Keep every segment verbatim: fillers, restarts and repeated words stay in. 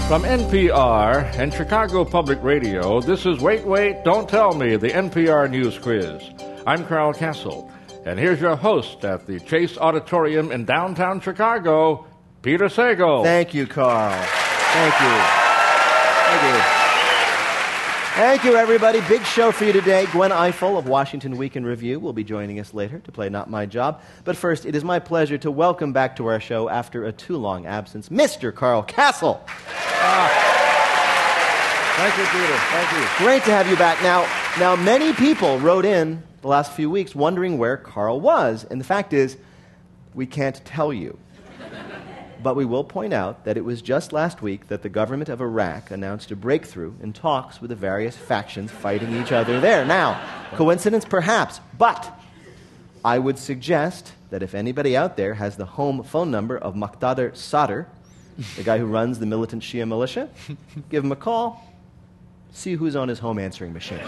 From N P R and Chicago Public Radio, this is Wait, Wait, Don't Tell Me, the N P R News Quiz. I'm Carl Castle, and here's your host at the Chase Auditorium in downtown Chicago, Peter Sagal. Thank you, Carl. Thank you. Thank you. Thank you, everybody. Big show for you today. Gwen Ifill of Washington Week in Review will be joining us later to play Not My Job. But first, it is my pleasure to welcome back to our show after a too-long absence, Mister Carl Castle. Ah. Thank you, Peter. Thank you. Great to have you back. Now, now, many people wrote in the last few weeks wondering where Carl was, and the fact is, we can't tell you. But we will point out that it was just last week that the government of Iraq announced a breakthrough in talks with the various factions fighting each other there. Now, coincidence perhaps, but I would suggest that if anybody out there has the home phone number of Muqtada Sadr, the guy who runs the militant Shia militia, give him a call, see who's on his home answering machine.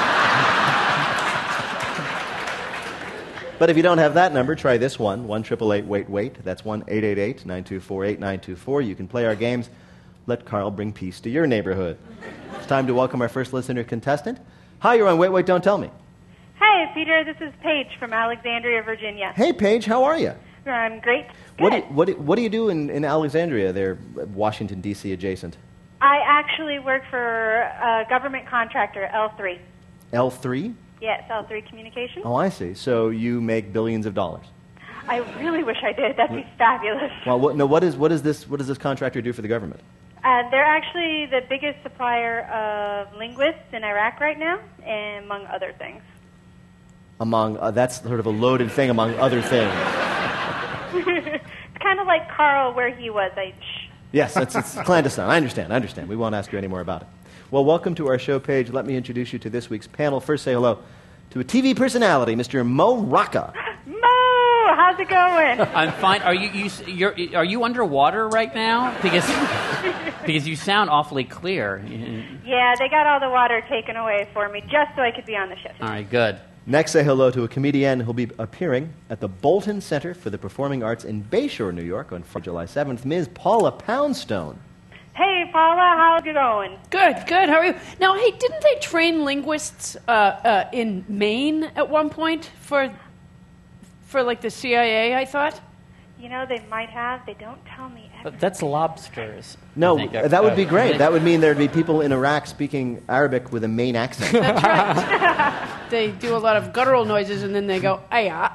But if you don't have that number, try this one, one eight eight eight wait wait. That's one eight eight eight nine two four eight nine two four. You can play our games. Let Carl bring peace to your neighborhood. It's time to welcome our first listener contestant. Hi, you're on Wait, Wait, Don't Tell Me. Hi, Peter. This is Paige from Alexandria, Virginia. Hey, Paige, how are you? I'm great. Good. What do, what do, what do you do in, in Alexandria there, Washington, D C adjacent? I actually work for a government contractor, L three. L three? Yes, L three Communications. Oh, I see. So you make billions of dollars. I really wish I did. That'd be fabulous. Well, what, no, what, is, what, is this, what does this contractor do for the government? Uh, they're actually the biggest supplier of linguists in Iraq right now, and among other things. Among, uh, that's sort of a loaded thing, among other things. It's kind of like Carl where he was. I, shh. Yes, it's, it's clandestine. I understand, I understand. We won't ask you any more about it. Well, welcome to our show, Paige. Let me introduce you to this week's panel. First, say hello to a T V personality, Mister Mo Rocca. Mo, how's it going? I'm fine. Are you, you you're, are you underwater right now? Because because you sound awfully clear. Yeah, they got all the water taken away for me just so I could be on the ship. All right, good. Next, say hello to a comedian who'll be appearing at the Bolton Center for the Performing Arts in Bayshore, New York on Friday, July seventh, Miz Paula Poundstone. Hey, Paula, how's it going? Good, good. How are you? Now, hey, didn't they train linguists uh, uh, in Maine at one point for, for like the C I A, I thought? You know, they might have. They don't tell me everything. But that's lobsters. No, think. that would be great. That would mean there'd be people in Iraq speaking Arabic with a Maine accent. That's right. They do a lot of guttural noises, and then they go, "Aya."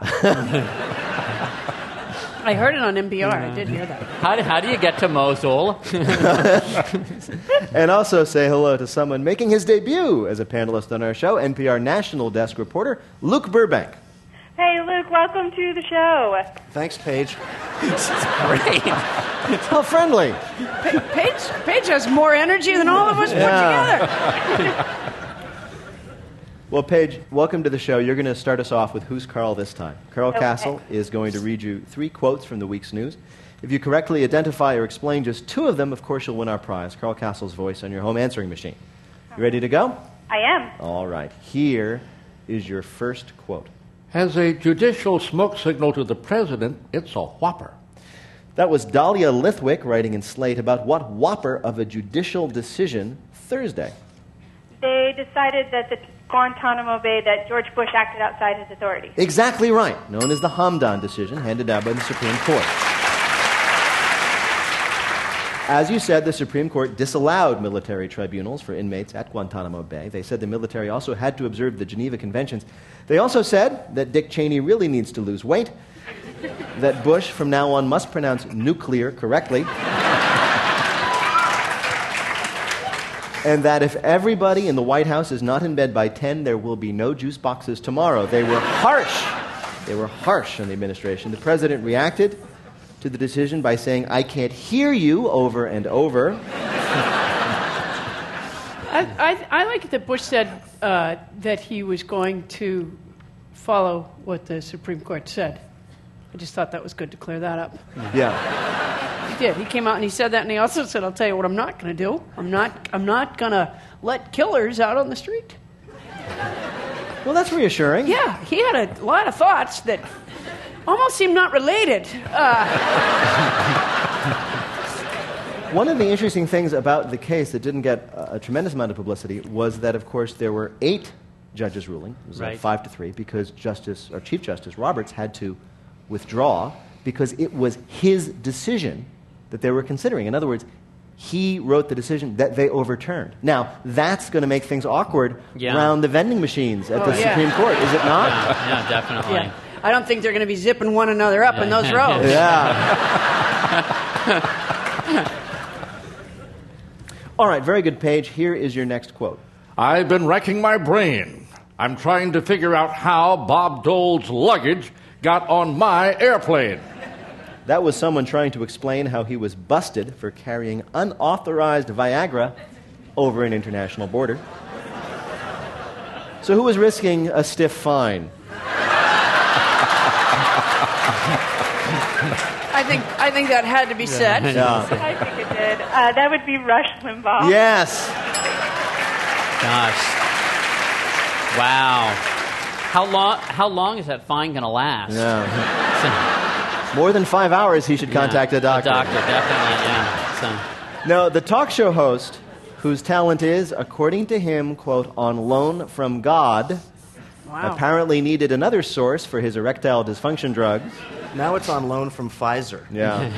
I heard it on N P R. I did hear that. How do, how do you get to Mosul? And also say hello to someone making his debut as a panelist on our show, N P R National Desk reporter, Luke Burbank. Hey, Luke, welcome to the show. Thanks, Paige. Great. How friendly. Pa- Paige, Paige has more energy than all of us Yeah. put together. Well, Paige, welcome to the show. You're going to start us off with Who's Carl this time. Carl Okay. Castle is going to read you three quotes from the week's news. If you correctly identify or explain just two of them, of course, you'll win our prize, Carl Castle's voice on your home answering machine. You ready to go? I am. All right. Here is your first quote. As a judicial smoke signal to the president, it's a whopper. That was Dahlia Lithwick writing in Slate about what whopper of a judicial decision Thursday. They decided that the Guantanamo Bay, that George Bush acted outside his authority. Exactly right, known as the Hamdan decision handed down by the Supreme Court. As you said, the Supreme Court disallowed military tribunals for inmates at Guantanamo Bay. They said the military also had to observe the Geneva Conventions. They also said that Dick Cheney really needs to lose weight, that Bush from now on must pronounce nuclear correctly, and that if everybody in the White House is not in bed by ten, there will be no juice boxes tomorrow. They were harsh. They were harsh on the administration. The president reacted to the decision by saying, "I can't hear you," over and over. I, I, I like that Bush said uh, that he was going to follow what the Supreme Court said. I just thought that was good to clear that up. Yeah. He did. He came out and he said that, and he also said, "I'll tell you what I'm not going to do. I'm not. I'm not going to let killers out on the street." Well, that's reassuring. Yeah, he had a lot of thoughts that almost seemed not related. Uh, One of the interesting things about the case that didn't get a, a tremendous amount of publicity was that, of course, there were eight judges ruling. It was Right. like five to three because Justice or Chief Justice Roberts had to withdraw because it was his decision that they were considering. In other words, he wrote the decision that they overturned. Now, that's going to make things awkward Yeah. around the vending machines at Oh, the yeah. Supreme Court, is it not? Yeah, yeah, definitely. Yeah. I don't think they're going to be zipping one another up in those rows. Yeah. All right, very good, Paige. Here is your next quote. I've been racking my brain. I'm trying to figure out how Bob Dole's luggage got on my airplane. That was someone trying to explain how he was busted for carrying unauthorized Viagra over an international border. So who was risking a stiff fine? I think I think that had to be said. Yeah. I think it did. Uh, that would be Rush Limbaugh. Yes. Gosh. Wow. How long? How long is that fine going to last? Yeah. More than five hours, he should contact Yeah, a doctor. A doctor, definitely. Yeah. So. Now, the talk show host, whose talent is, according to him, quote, on loan from God, Wow. apparently needed another source for his erectile dysfunction drugs. Now it's on loan from Pfizer. Yeah.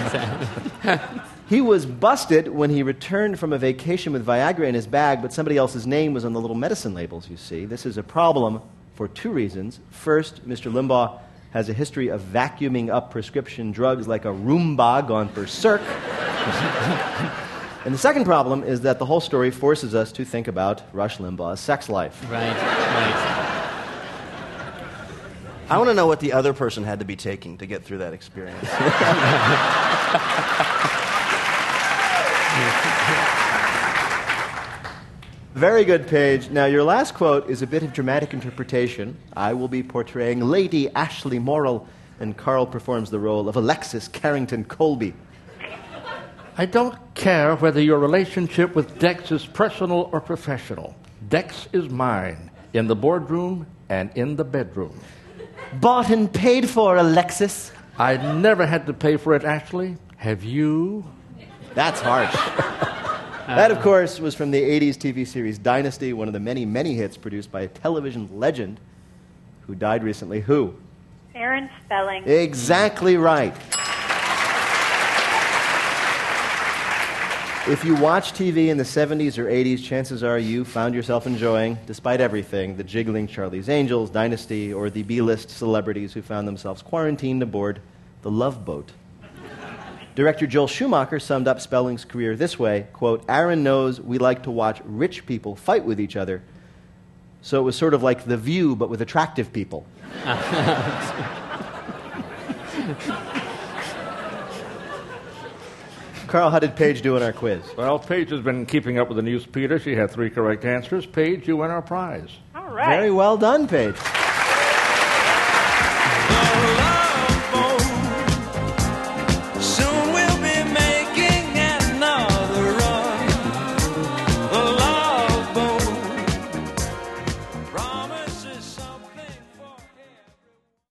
He was busted when he returned from a vacation with Viagra in his bag, but somebody else's name was on the little medicine labels, you see. This is a problem for two reasons. First, Mister Limbaugh has a history of vacuuming up prescription drugs like a Roomba gone berserk. And the second problem is that the whole story forces us to think about Rush Limbaugh's sex life. Right. Right. I want to know what the other person had to be taking to get through that experience. Very good, Paige. Now, your last quote is a bit of dramatic interpretation. I will be portraying Lady Ashley Morrill, and Carl performs the role of Alexis Carrington Colby. I don't care whether your relationship with Dex is personal or professional. Dex is mine, in the boardroom and in the bedroom. Bought and paid for, Alexis. I never had to pay for it, Ashley. Have you? That's harsh. That, of course, was from the eighties T V series Dynasty, one of the many, many hits produced by a television legend who died recently. Who? Aaron Spelling. Exactly right. If you watch T V in the seventies or eighties, chances are you found yourself enjoying, despite everything, the jiggling Charlie's Angels, Dynasty, or the B-list celebrities who found themselves quarantined aboard the Love Boat. Director Joel Schumacher summed up Spelling's career this way, quote, Aaron knows we like to watch rich people fight with each other, so it was sort of like The View, but with attractive people. Carl, how did Paige do in our quiz? Well, Paige has been keeping up with the news, Peter. She had three correct answers. Paige, you win our prize. All right. Very well done, Paige.